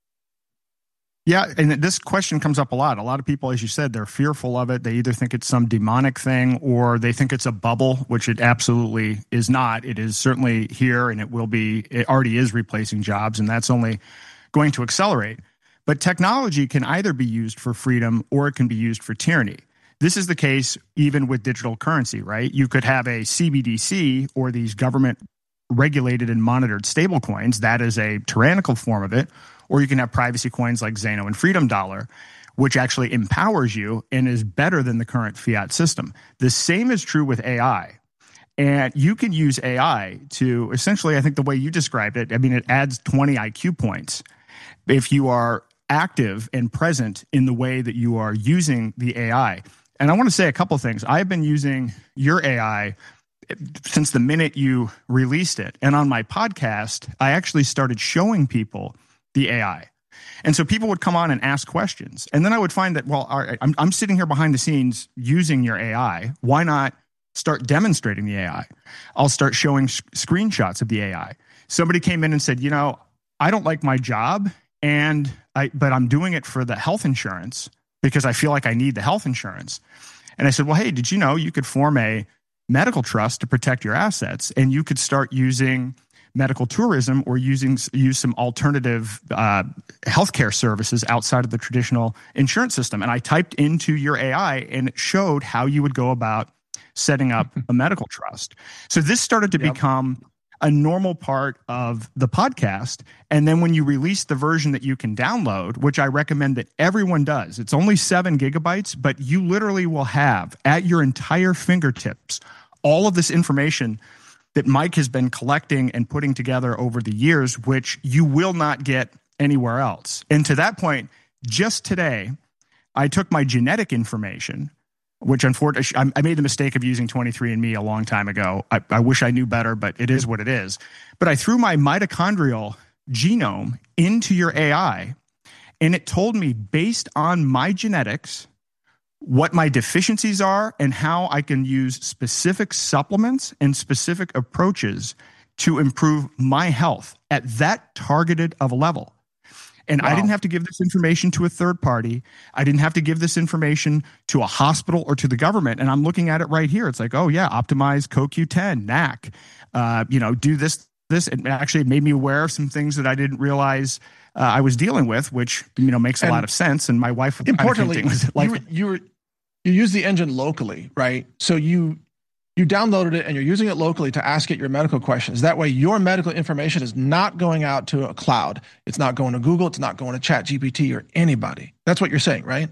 Yeah, and this question comes up a lot. A lot of people, as you said, they're fearful of it. They either think it's some demonic thing or they think it's a bubble, which it absolutely is not. It is certainly here, and it will be, it already is replacing jobs, and that's only going to accelerate. But technology can either be used for freedom or it can be used for tyranny. This is the case even with digital currency, right? You could have a C B D C or these government regulated and monitored stablecoins. That is a tyrannical form of it. Or you can have privacy coins like Xano and Freedom Dollar, which actually empowers you and is better than the current fiat system. The same is true with A I. And you can use A I to essentially, I think the way you described it, I mean, it adds twenty I Q points if you are active and present in the way that you are using the A I. And I want to say a couple of things. I've been using your A I since the minute you released it. And on my podcast, I actually started showing people the A I. And so people would come on and ask questions. And then I would find that, well, all right, I'm, I'm sitting here behind the scenes using your A I. Why not start demonstrating the A I? I'll start showing sh- screenshots of the A I. Somebody came in and said, you know, I don't like my job, and I, but I'm doing it for the health insurance because I feel like I need the health insurance. And I said, well, hey, did you know you could form a medical trust to protect your assets, and you could start using medical tourism or using use some alternative uh, healthcare services outside of the traditional insurance system. And I typed into your A I and it showed how you would go about setting up a medical trust. So this started to yep. become a normal part of the podcast. And then when you release the version that you can download, which I recommend that everyone does, it's only seven gigabytes, but you literally will have at your entire fingertips all of this information that Mike has been collecting and putting together over the years, which you will not get anywhere else. And to that point, just today, I took my genetic information, which unfortunately, I made the mistake of using twenty-three and me a long time ago. I, I wish I knew better, but it is what it is. But I threw my mitochondrial genome into your A I, and it told me, based on my genetics, what my deficiencies are and how I can use specific supplements and specific approaches to improve my health at that targeted of a level. And wow. I didn't have to give this information to a third party. I didn't have to give this information to a hospital or to the government. And I'm looking at it right here. It's like, oh yeah, optimize C O Q ten, N A C, uh, you know, do this, this. It actually made me aware of some things that I didn't realize Uh, I was dealing with, which, you know, makes a and lot of sense. And my wife, importantly, was like, you, you were you use the engine locally, right? So you you downloaded it and you're using it locally to ask it your medical questions. That way, your medical information is not going out to a cloud. It's not going to Google. It's not going to Chat G P T or anybody. That's what you're saying, right?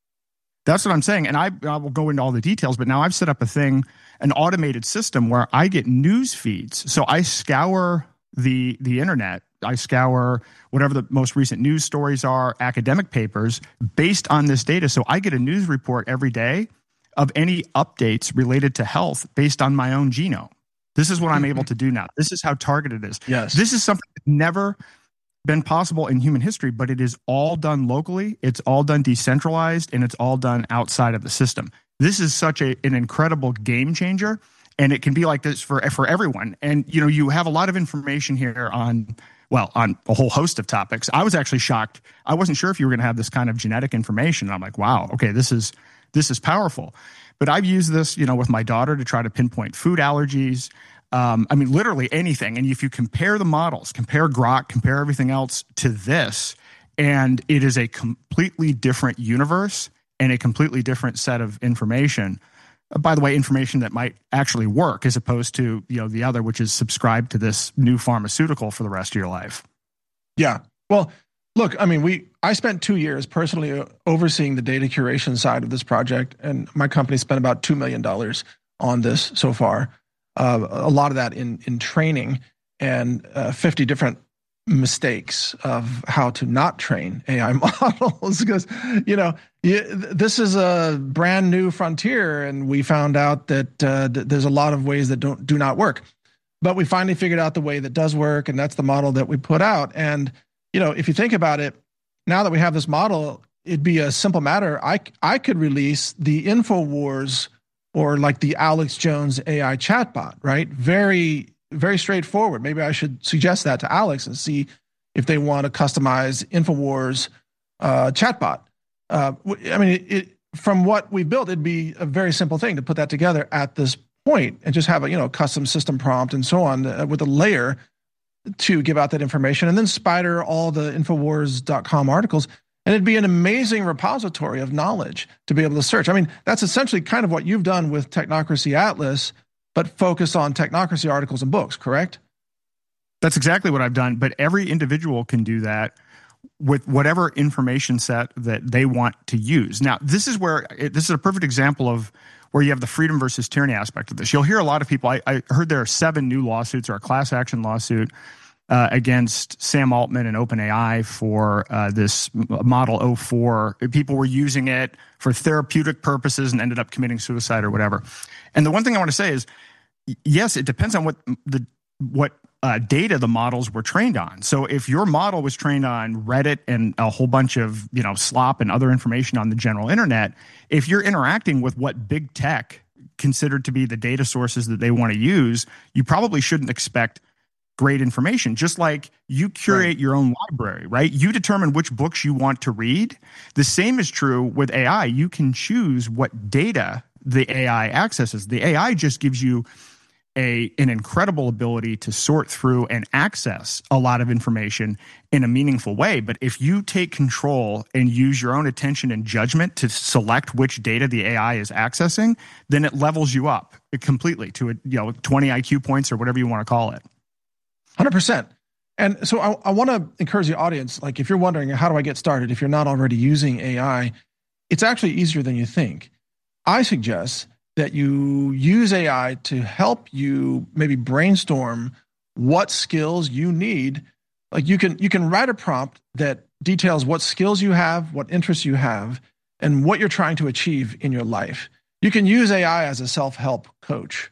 That's what I'm saying. And I, I will go into all the details, but now I've set up a thing, an automated system where I get news feeds. So I scour the the internet. I scour whatever the most recent news stories are, academic papers, based on this data. So I get a news report every day of any updates related to health based on my own genome. This is what I'm able to do now. This is how targeted it is. Yes. This is something that's never been possible in human history, but it is all done locally. It's all done decentralized, and it's all done outside of the system. This is such a, an incredible game changer, and it can be like this for, for everyone. And, you know, you have a lot of information here on, well, on a whole host of topics. I was actually shocked. I wasn't sure if you were going to have this kind of genetic information. And I'm like, wow, okay, this is this is powerful. But I've used this, you know, with my daughter to try to pinpoint food allergies. Um, I mean, literally anything. And if you compare the models, compare Grok, compare everything else to this, and it is a completely different universe and a completely different set of information. Uh, by the way, information that might actually work as opposed to, you know, the other, which is subscribed to this new pharmaceutical for the rest of your life. Yeah. Well, look, I mean, we I spent two years personally overseeing the data curation side of this project, and my company spent about two million dollars on this so far. Uh, a lot of that in in training and uh, fifty different mistakes of how to not train A I models because, you know, you, this is a brand new frontier, and we found out that uh, th- there's a lot of ways that don't do not work. But we finally figured out the way that does work, and that's the model that we put out. And, you know, if you think about it, now that we have this model, it'd be a simple matter. I, I could release the InfoWars or like the Alex Jones A I chatbot, right? Very, very straightforward. Maybe I should suggest that to Alex and see if they want to customize InfoWars uh, chatbot. Uh, I mean, it, it, from what we built, it'd be a very simple thing to put that together at this point and just have a, you know, custom system prompt and so on uh, with a layer to give out that information, and then spider all the Infowars dot com articles. And it'd be an amazing repository of knowledge to be able to search. I mean, that's essentially kind of what you've done with Technocracy Atlas, but focus on technocracy articles and books, correct? That's exactly what I've done. But every individual can do that with whatever information set that they want to use. Now, this is where this is a perfect example of where you have the freedom versus tyranny aspect of this. You'll hear a lot of people. I, I heard there are seven new lawsuits or a class action lawsuit uh, against Sam Altman and OpenAI for uh, this Model O four. People were using it for therapeutic purposes and ended up committing suicide or whatever. And the one thing I want to say is, yes, it depends on what the what uh, data the models were trained on. So if your model was trained on Reddit and a whole bunch of, you know, slop and other information on the general internet, if you're interacting with what big tech considered to be the data sources that they want to use, you probably shouldn't expect great information. Just like you curate right. your own library, right? You determine which books you want to read. The same is true with A I. You can choose what data the A I accesses. The A I just gives you a an incredible ability to sort through and access a lot of information in a meaningful way. But if you take control and use your own attention and judgment to select which data the A I is accessing, then it levels you up completely to a, you know, twenty I Q points or whatever you want to call it. one hundred percent. And so I, I want to encourage the audience, like if you're wondering, how do I get started? If you're not already using A I, it's actually easier than you think. I suggest that you use A I to help you maybe brainstorm what skills you need. Like you can you can write a prompt that details what skills you have, what interests you have, and what you're trying to achieve in your life. You can use A I as a self-help coach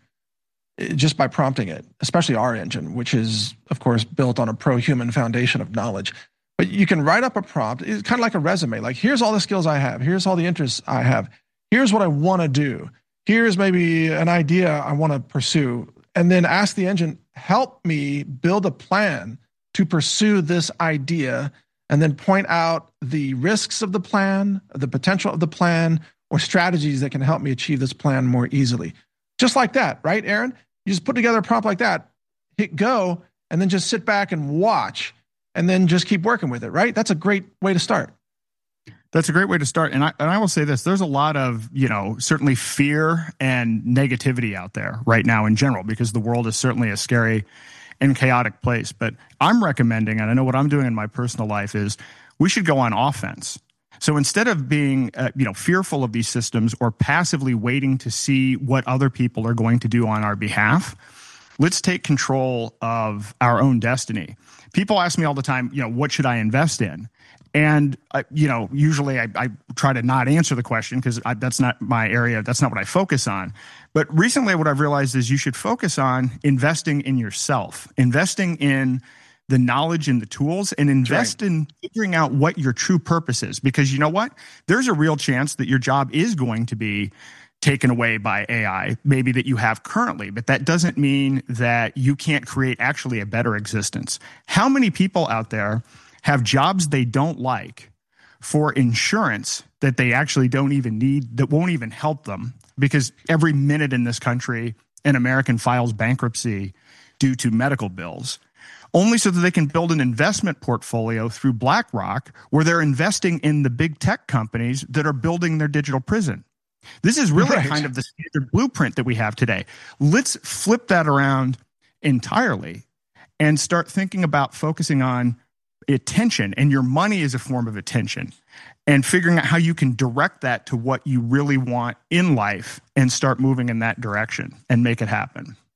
just by prompting it, especially our engine, which is, of course, built on a pro-human foundation of knowledge. But you can write up a prompt. It's kind of like a resume. Like, here's all the skills I have. Here's all the interests I have. Here's what I want to do. Here's maybe an idea I want to pursue. And then ask the engine, help me build a plan to pursue this idea, and then point out the risks of the plan, the potential of the plan, or strategies that can help me achieve this plan more easily. Just like that, right, Aaron? You just put together a prompt like that, hit go, and then just sit back and watch, and then just keep working with it, right? That's a great way to start. That's a great way to start. And I, and I will say this, there's a lot of, you know, certainly fear and negativity out there right now in general, because the world is certainly a scary and chaotic place. But I'm recommending, and I know what I'm doing in my personal life, is we should go on offense. So instead of being, uh, you know, fearful of these systems or passively waiting to see what other people are going to do on our behalf, let's take control of our own destiny. People ask me all the time, you know, what should I invest in? And, uh, you know, usually I, I try to not answer the question because that's not my area. That's not what I focus on. But recently what I've realized is you should focus on investing in yourself, investing in the knowledge and the tools, and invest right. in figuring out what your true purpose is. Because you know what? There's a real chance that your job is going to be taken away by A I, maybe that you have currently, but that doesn't mean that you can't create actually a better existence. How many people out there have jobs they don't like for insurance that they actually don't even need, that won't even help them? Because every minute in this country, an American files bankruptcy due to medical bills, only so that they can build an investment portfolio through BlackRock where they're investing in the big tech companies that are building their digital prison. This is really right. kind of the standard blueprint that we have today. Let's flip that around entirely and start thinking about focusing on attention, and your money is a form of attention, and figuring out how you can direct that to what you really want in life and start moving in that direction and make it happen.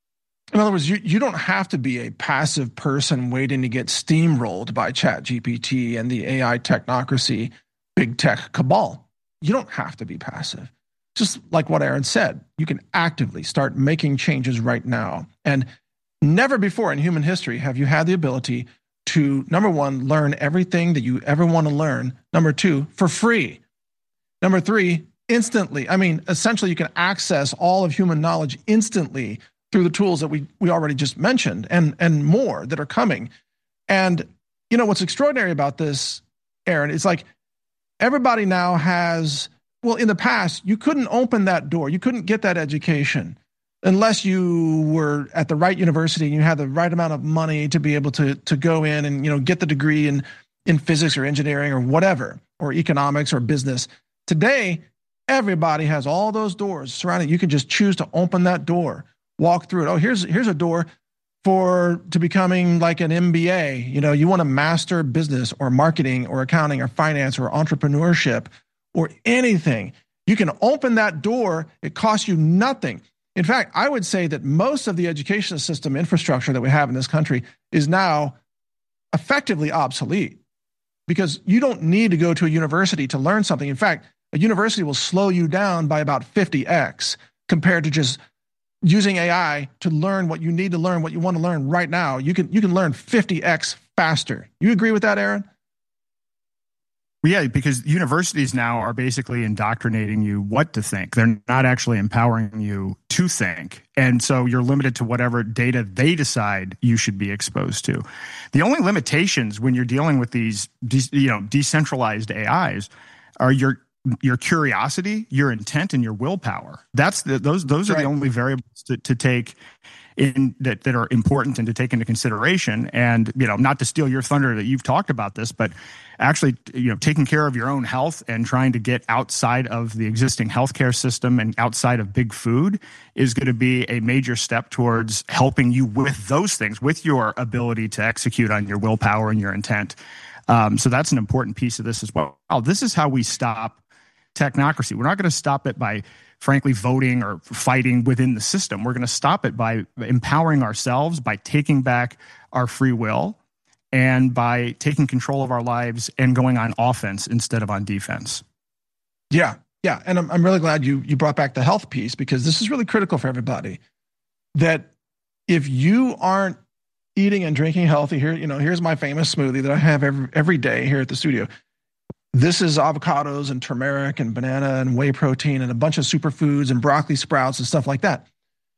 In other words, you, you don't have to be a passive person waiting to get steamrolled by ChatGPT and the A I technocracy, big tech cabal. You don't have to be passive. Just like what Aaron said, you can actively start making changes right now. And never before in human history have you had the ability to, number one, learn everything that you ever want to learn. Number two, for free. Number three, instantly. I mean, essentially, you can access all of human knowledge instantly through the tools that we we already just mentioned, and and more that are coming. And you know what's extraordinary about this, Aaron? It's like everybody now has. Well, in the past, you couldn't open that door. You couldn't get that education unless you were at the right university and you had the right amount of money to be able to to go in and you know get the degree in in physics or engineering or whatever, or economics or business. Today, everybody has all those doors surrounding. You can just choose to open that door. Walk through it. Oh, here's here's a door for to becoming like an M B A. You know, you want to master business or marketing or accounting or finance or entrepreneurship or anything. You can open that door. It costs you nothing. In fact, I would say that most of the education system infrastructure that we have in this country is now effectively obsolete because you don't need to go to a university to learn something. In fact, a university will slow you down by about fifty x compared to just using A I to learn what you need to learn, what you want to learn right now. You can you can learn fifty x faster. You agree with that, Aaron? Well, yeah, because universities now are basically indoctrinating you what to think. They're not actually empowering you to think. And so you're limited to whatever data they decide you should be exposed to. The only limitations when you're dealing with these de- you know, decentralized A Is are your your curiosity, your intent, and your willpower. That's the, those those are right. the only variables to, to take in that, that are important and to take into consideration. And you know, not to steal your thunder that you've talked about this, but actually, you know, taking care of your own health and trying to get outside of the existing healthcare system and outside of big food is going to be a major step towards helping you with those things, with your ability to execute on your willpower and your intent. Um, so that's an important piece of this as well. Oh, this is how we stop technocracy. We're not going to stop it by, frankly, voting or fighting within the system. We're going to stop it by empowering ourselves, by taking back our free will, and by taking control of our lives and going on offense instead of on defense. Yeah, yeah. And I'm, I'm really glad you you brought back the health piece, because this is really critical for everybody. That if you aren't eating and drinking healthy, here, you know, here's my famous smoothie that I have every, every day here at the studio. This is avocados and turmeric and banana and whey protein and a bunch of superfoods and broccoli sprouts and stuff like that.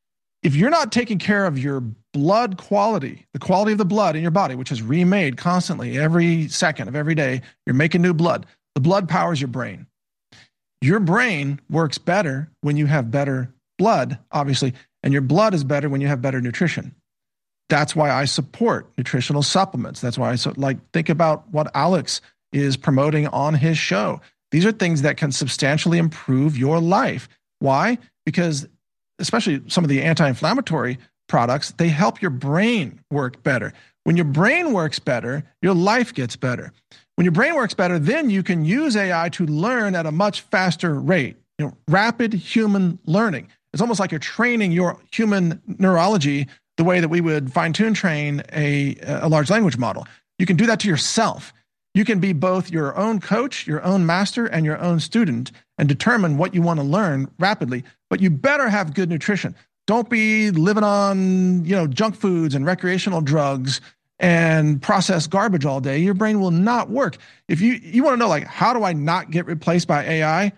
If you're not taking care of your blood quality, the quality of the blood in your body, which is remade constantly every second of every day, you're making new blood. The blood powers your brain. Your brain works better when you have better blood, obviously, and your blood is better when you have better nutrition. That's why I support nutritional supplements. That's why I so, like think about what Alex is promoting on his show. These are things that can substantially improve your life. Why? Because especially some of the anti-inflammatory products, they help your brain work better. When your brain works better, your life gets better. When your brain works better, then you can use A I to learn at a much faster rate. You know, rapid human learning. It's almost like you're training your human neurology the way that we would fine-tune train a, a large language model. You can do that to yourself. You can be both your own coach, your own master, and your own student and determine what you want to learn rapidly. But you better have good nutrition. Don't be living on, you know, junk foods and recreational drugs and processed garbage all day. Your brain will not work. If you, you want to know, like, how do I not get replaced by A I?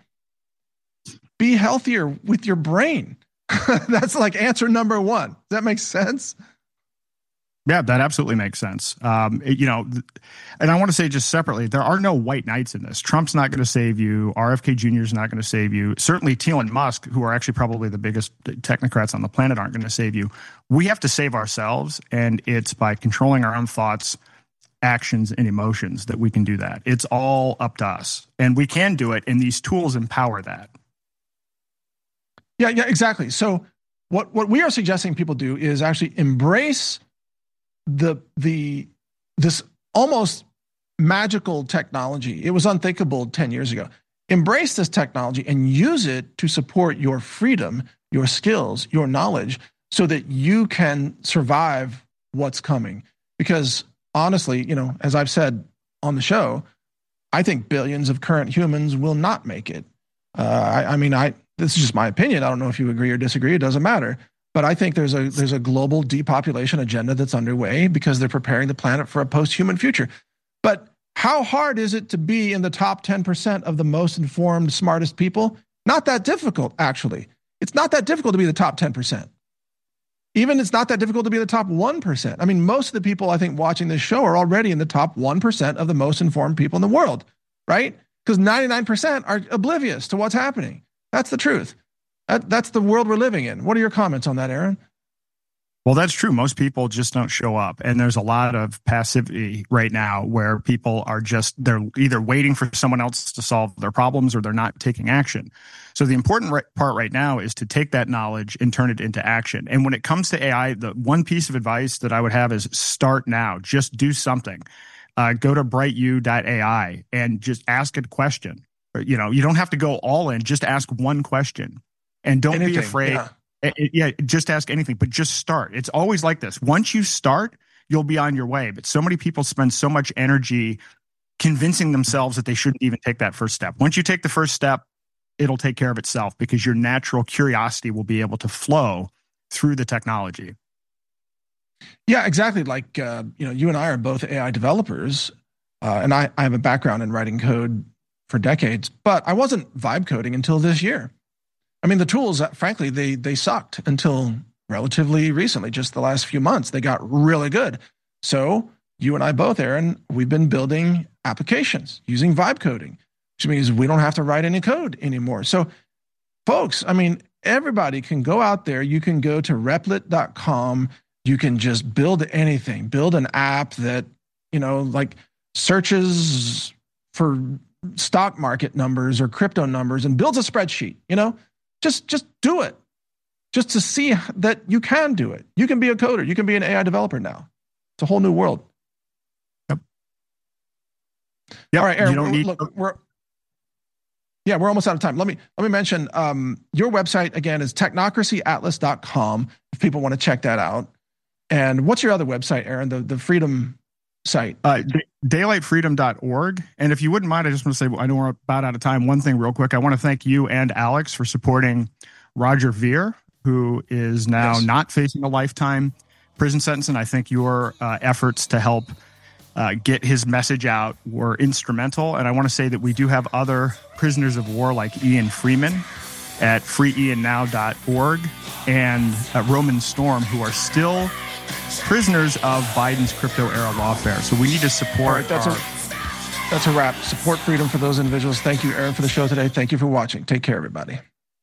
Be healthier with your brain. That's like answer number one. Does that make sense? Yeah, that absolutely makes sense. Um, it, you know, and I want to say just separately, there are no white knights in this. Trump's not going to save you. R F K Junior is not going to save you. Certainly Elon Musk, who are actually probably the biggest technocrats on the planet, aren't going to save you. We have to save ourselves, and it's by controlling our own thoughts, actions, and emotions that we can do that. It's all up to us, and we can do it, and these tools empower that. Yeah, yeah, exactly. So what, what we are suggesting people do is actually embrace the the this almost magical technology. It was unthinkable ten years ago. Embrace this technology and use it to support your freedom, your skills, your knowledge, so that you can survive what's coming. Because honestly, you know, as I've said on the show, I think billions of current humans will not make it. Uh, I, I mean, I this is just my opinion. I don't know if you agree or disagree. It doesn't matter. But I think there's a there's a global depopulation agenda that's underway because they're preparing the planet for a post-human future. But how hard is it to be in the top ten percent of the most informed, smartest people? Not that difficult, actually. It's not that difficult to be the top ten percent. Even it's not that difficult to be the top one percent. I mean, most of the people I think watching this show are already in the top one percent of the most informed people in the world, right? Because ninety-nine percent are oblivious to what's happening. That's the truth. That, that's the world we're living in. What are your comments on that, Aaron? Well, that's true. Most people just don't show up. And there's a lot of passivity right now where people are just, they're either waiting for someone else to solve their problems or they're not taking action. So the important right, part right now is to take that knowledge and turn it into action. And when it comes to A I, the one piece of advice that I would have is start now. Just do something. Uh, go to bright u dot A I and just ask a question. You know, you don't have to go all in. Just ask one question. And don't Anything, be afraid. Yeah. It, yeah, just ask anything, but just start. It's always like this. Once you start, you'll be on your way. But so many people spend so much energy convincing themselves that they shouldn't even take that first step. Once you take the first step, it'll take care of itself because your natural curiosity will be able to flow through the technology. Yeah, exactly. Like, uh, you know, you and I are both A I developers, uh, and I, I have a background in writing code for decades, but I wasn't vibe coding until this year. I mean, the tools, frankly, they they sucked until relatively recently, just the last few months. They got really good. So you and I both, Aaron, we've been building applications using vibe coding, which means we don't have to write any code anymore. So folks, I mean, everybody can go out there. You can go to replit dot com. You can just build anything, build an app that, you know, like searches for stock market numbers or crypto numbers and builds a spreadsheet, you know? Just just do it, just to see that you can do it. You can be a coder. You can be an A I developer now. It's a whole new world. Yep. Yep. All right, Aaron. You don't we're, need- look, we're yeah, we're almost out of time. Let me let me mention um, your website again is technocracy atlas dot com if people want to check that out. And what's your other website, Aaron? The the Freedom site. Uh, daylight freedom dot org. And if you wouldn't mind, I just want to say, I know we're about out of time. One thing real quick. I want to thank you and Alex for supporting Roger Ver, who is now Yes. not facing a lifetime prison sentence. And I think your uh, efforts to help uh, get his message out were instrumental. And I want to say that we do have other prisoners of war like Ian Freeman at free ian now dot org and uh, Roman Storm, who are still prisoners of Biden's crypto era lawfare. So we need to support. All right, that's our- a that's a wrap. Support freedom for those individuals. Thank you, Aaron, for the show today. Thank you for watching. Take care, everybody.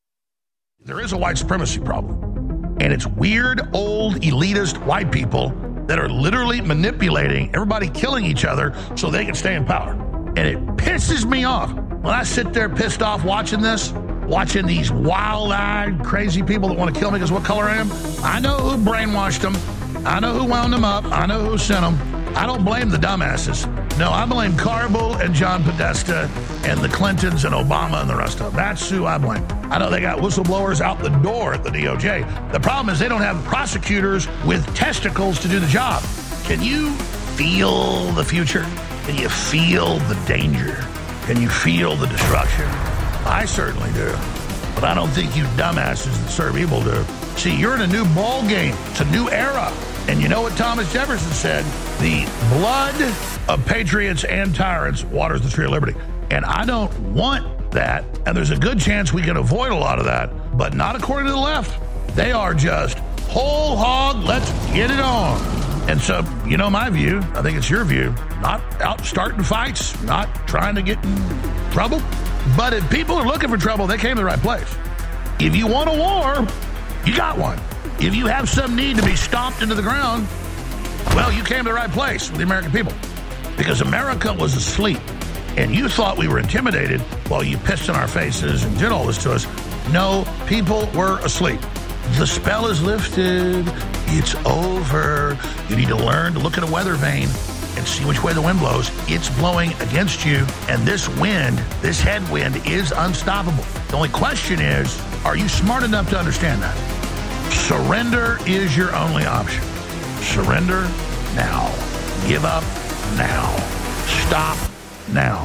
There is a white supremacy problem, and it's weird, old, elitist white people that are literally manipulating everybody, killing each other so they can stay in power. And it pisses me off when I sit there pissed off watching this, watching these wild-eyed, crazy people that want to kill me because what color I am. I know who brainwashed them. I know who wound them up. I know who sent them. I don't blame the dumbasses. No, I blame Carboul and John Podesta and the Clintons and Obama and the rest of them. That's who I blame. I know they got whistleblowers out the door at the D O J. The problem is they don't have prosecutors with testicles to do the job. Can you feel the future? Can you feel the danger? Can you feel the destruction? I certainly do. But I don't think you dumbasses that serve evil do. See, you're in a new ball game. It's a new era. And you know what Thomas Jefferson said? The blood of patriots and tyrants waters the tree of liberty. And I don't want that. And there's a good chance we can avoid a lot of that, but not according to the left. They are just whole hog, let's get it on. And so, you know my view, I think it's your view, not out starting fights, not trying to get in trouble. But if people are looking for trouble, they came to the right place. If you want a war, you got one. If you have some need to be stomped into the ground, well, you came to the right place with the American people. Because America was asleep, and you thought we were intimidated while you pissed in our faces and did all this to us. No, people were asleep. The spell is lifted. It's over. You need to learn to look at a weather vane and see which way the wind blows. It's blowing against you, and this wind, this headwind, is unstoppable. The only question is, are you smart enough to understand that? Surrender is your only option. Surrender now. Give up now. Stop now.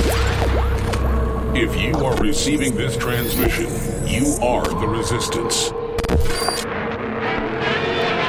If you are receiving this transmission, you are the resistance.